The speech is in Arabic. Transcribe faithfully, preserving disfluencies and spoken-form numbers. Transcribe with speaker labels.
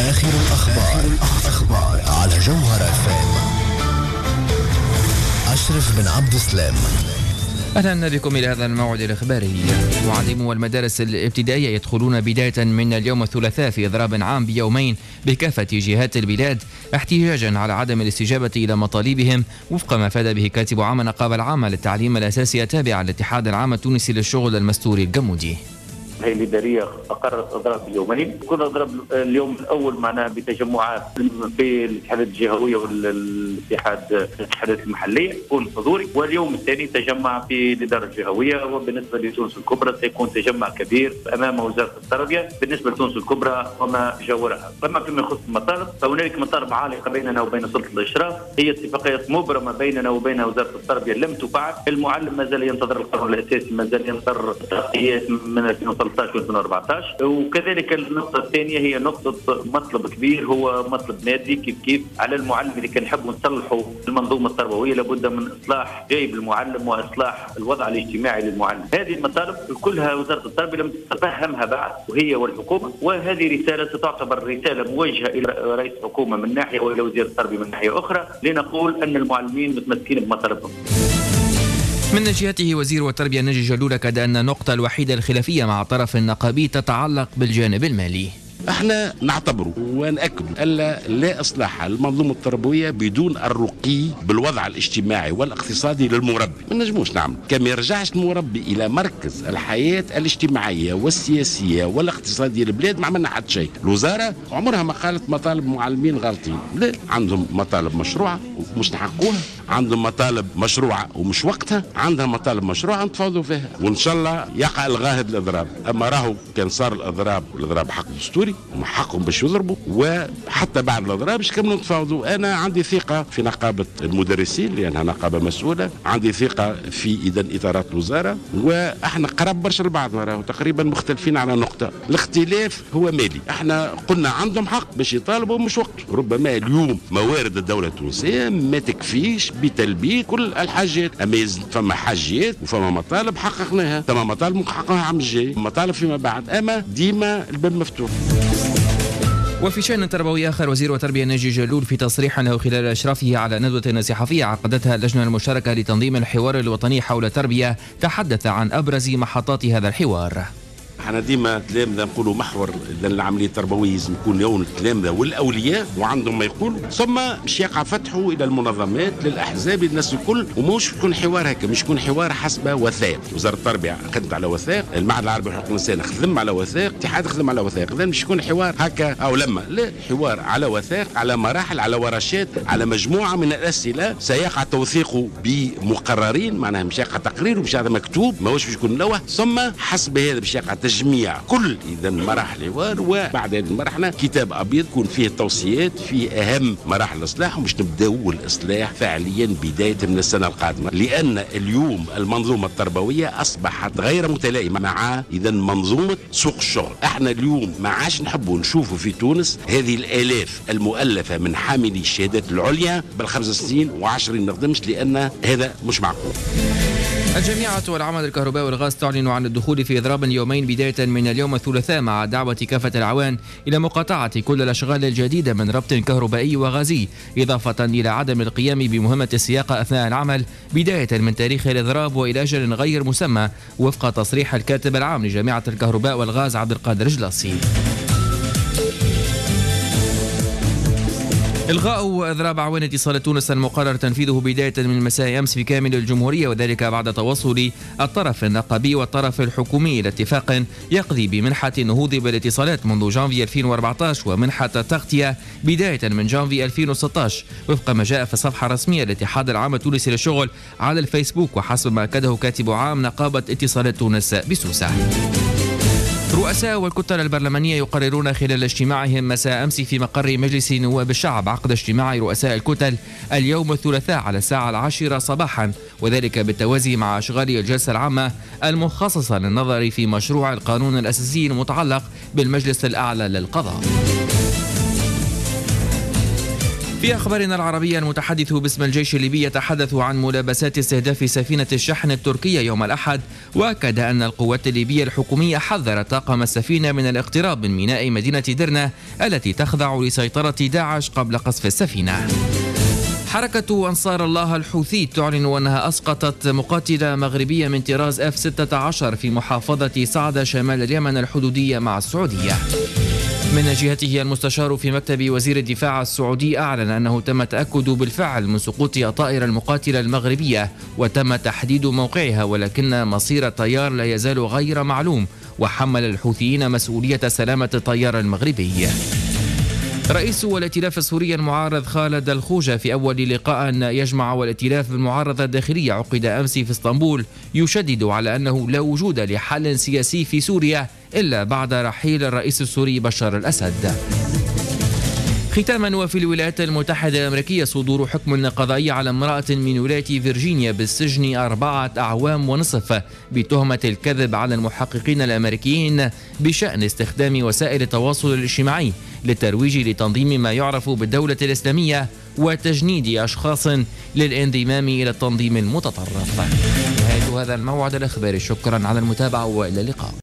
Speaker 1: آخر الأخبار, الأخبار على جوهر اف ام. أشرف بن عبد السلام.
Speaker 2: أهلا بكم إلى هذا الموعد الإخباري. معلمو المدارس الابتدائية يدخلون بداية من اليوم الثلاثاء في إضراب عام بيومين بكافة جهات البلاد احتجاجا على عدم الاستجابة إلى مطالبهم، وفق ما أفاد به كاتب عام النقابة العامة للتعليم الأساسي التابعة للاتحاد العام التونسي للشغل المستوري الجمودي.
Speaker 3: الهيئة الإدارية أقرت إضراب يومين، كنا نضرب اليوم الأول معنا بتجمعات في الاتحادات الجهوية والاتحاد الاتحادات المحلية يكون حضوري، واليوم الثاني تجمع في الإدارة الجهوية. وبالنسبة لتونس الكبرى سيكون تجمع كبير أمام وزارة التربية بالنسبة لتونس الكبرى وما جاورها. أما فيما يخص المطالب فهنالك مطالب عالقة بيننا وبين سلطة الإشراف، هي اتفاقيات مبرمة بيننا وبين وزارة التربية لم تفعل. المعلم ما زال ينتظر القانون الأساسي، ما زال ينتظر ترقيات من ألفين وثلاثة عشر و أربعة عشر. وكذلك النقطة الثانية هي نقطة مطلب كبير هو مطلب مادي، كيف كيف على المعلم اللي كان يحبوا نصلحوا المنظومة التربوية لابد من إصلاح جيب المعلم وإصلاح الوضع الاجتماعي للمعلم. هذه المطالب كلها وزارة التربية لم تتفهمها بعد وهي والحكومة، وهذه رسالة ستعتبر رسالة موجهة إلى رئيس الحكومة من ناحية وإلى وزير التربية من ناحية أخرى، لنقول أن المعلمين متمسكين بمطالبهم.
Speaker 2: من جهته وزير التربية ناجي جلول أكد أن النقطة الوحيدة الخلافية مع الطرف النقابي تتعلق بالجانب المالي.
Speaker 4: احنا نعتبر ونأكد ألا لا إصلاح المنظومة التربوية بدون الرقي بالوضع الاجتماعي والاقتصادي للمربي. ما نجموش نعمل كما يرجعش المربي إلى مركز الحياة الاجتماعية والسياسية والاقتصادية للبلاد ما عملنا حتى شيء. الوزارة عمرها ما قالت مطالب معلمين غالطين، لا، عندهم مطالب مشروعة ومش نحقوها، عندهم مطالب مشروعة ومش وقتها، عندها مطالب مشروعة نتفاوضوا فيها، وإن شاء الله يقع الغاهد الإضراب. أما راهو كان صار الإضراب والإضراب حق دستوري وحقهم باش يضربوا، وحتى بعد الاضراب باش يكملوا نتفاوضوا. انا عندي ثقه في نقابه المدرسين لانها نقابه مسؤوله، عندي ثقه في اذا اطارات الوزاره، واحنا قرب برشا لبعض، راهو تقريبا مختلفين على نقطه. الاختلاف هو مالي، احنا قلنا عندهم حق باش يطالبوا مش وقت. ربما اليوم موارد الدوله التونسيه ما تكفيش بتلبيه كل الحاجات، اما فما حاجات وفما مطالب حققناها، فما مطالب نحققها عام الجاي، مطالب فيما بعد، اما ديما الباب مفتوح.
Speaker 2: وفي شأن تربوي آخر، وزير التربية ناجي جلول في تصريح له خلال إشرافه على ندوة صحفية عقدتها اللجنة المشتركة لتنظيم الحوار الوطني حول التربية تحدث عن أبرز محطات هذا الحوار.
Speaker 4: احنا ديما التلامذه نقولوا محور اذا العمليه التربويه لازم يكون يوم التلامذه والاولياء وعندهم ما يقولوا، ثم مش يقع فتحه الى المنظمات للاحزاب للناس الكل، ومش يكون حوار هكا، مش يكون حوار حسب وثائق. وزاره التربيه خدمت على وثائق، المعهد العربي لحقوق الانسان خدم على وثائق، الاتحاد خدم على وثائق، اذا مش يكون حوار هكا او لما، لا، حوار على وثائق، على مراحل، على ورشات، على مجموعه من الاسئله سيقع توثيقه بمقررين، معناها مش يقع تقرير ومش هذا مكتوب، ماهوش باش يكون ملوح، ثم حسب هذا باش يقع تجميع كل اذا مراحل الحوار، وبعد هذه المرحله كتاب ابيض يكون فيه التوصيات في اهم مراحل الاصلاح، ومش نبداو الاصلاح فعليا بدايه من السنه القادمه، لان اليوم المنظومه التربويه اصبحت غير متلائمه مع اذا منظومه سوق الشغل. احنا اليوم ما عادش نحبوا نشوفوا في تونس هذه الالاف المؤلفه من حاملي الشهادات العليا بالخمس سنين وعشرين نخدمش، لان هذا مش معقول.
Speaker 2: الجامعة والعمل الكهرباء والغاز تعلن عن الدخول في إضراب يومين بداية من اليوم الثلاثاء، مع دعوة كافة العوان إلى مقاطعة كل الأشغال الجديدة من ربط كهربائي وغازي، إضافة إلى عدم القيام بمهمة السياقة أثناء العمل بداية من تاريخ الإضراب وإلى أجل غير مسمى، وفق تصريح الكاتب العام لجامعة الكهرباء والغاز عبد القادر جلاسي. إلغاء إضراب عوان اتصالات تونس المقرر تنفيذه بداية من مساء أمس في كامل الجمهورية، وذلك بعد توصل الطرف النقابي والطرف الحكومي إلى اتفاق يقضي بمنحة النهوض بالاتصالات منذ جانفي ألفين وأربعة عشر ومنحة التغطية بداية من جانفي ألفين وستة عشر، وفق ما جاء في الصفحة الرسمية للاتحاد العام التونسي للشغل على الفيسبوك، وحسب ما أكده كاتب عام نقابة اتصالات تونس بسوسة. رؤساء والكتل البرلمانية يقررون خلال اجتماعهم مساء أمس في مقر مجلس نواب الشعب عقد اجتماع رؤساء الكتل اليوم الثلاثاء على الساعة العاشرة صباحا، وذلك بالتوازي مع أشغال الجلسة العامة المخصصة للنظر في مشروع القانون الأساسي المتعلق بالمجلس الأعلى للقضاء. في أخبارنا العربية، المتحدث باسم الجيش الليبي يتحدث عن ملابسات استهداف سفينة الشحن التركية يوم الأحد، وأكد أن القوات الليبية الحكومية حذرت طاقم السفينة من الاقتراب من ميناء مدينة درنا التي تخضع لسيطرة داعش قبل قصف السفينة. حركة أنصار الله الحوثي تعلن أنها أسقطت مقاتلة مغربية من طراز إف ستة عشر في محافظة صعدة شمال اليمن الحدودية مع السعودية. من جهته، المستشار في مكتب وزير الدفاع السعودي أعلن أنه تم التأكد بالفعل من سقوط الطائرة المقاتلة المغربية وتم تحديد موقعها، ولكن مصير الطيار لا يزال غير معلوم، وحمل الحوثيين مسؤولية سلامة الطيار المغربي. رئيس الائتلاف السوري المعارض خالد الخوجة في أول لقاء يجمع والائتلاف بالمعارضة الداخلية عقد أمس في اسطنبول يشدد على أنه لا وجود لحل سياسي في سوريا إلا بعد رحيل الرئيس السوري بشار الأسد. ختاما، وفي الولايات المتحدة الأمريكية صدور حكم قضائي على امرأة من ولاية فيرجينيا بالسجن أربعة أعوام ونصف بتهمة الكذب على المحققين الأمريكيين بشأن استخدام وسائل التواصل الاجتماعي للترويج لتنظيم ما يعرف بالدولة الإسلامية وتجنيد أشخاص للانضمام إلى التنظيم المتطرف. نهاية هذا الموعد الإخباري، شكرا على المتابعة وإلى اللقاء.